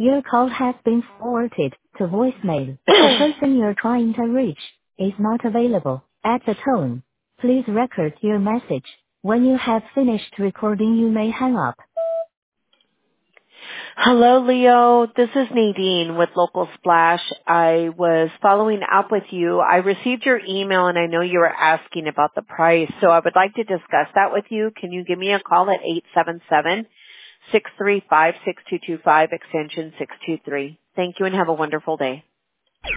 Your call has been forwarded to voicemail. The person you're trying to reach is not available. At the tone, please record your message. When you have finished recording, you may hang up. Hello, Leo. This is Nadine with Local Splash. I was following up with you. I received your email and I know you were asking about the price, so I would like to discuss that with you. Can you give me a call at 877-635-6225 extension 623? Thank you and have a wonderful day.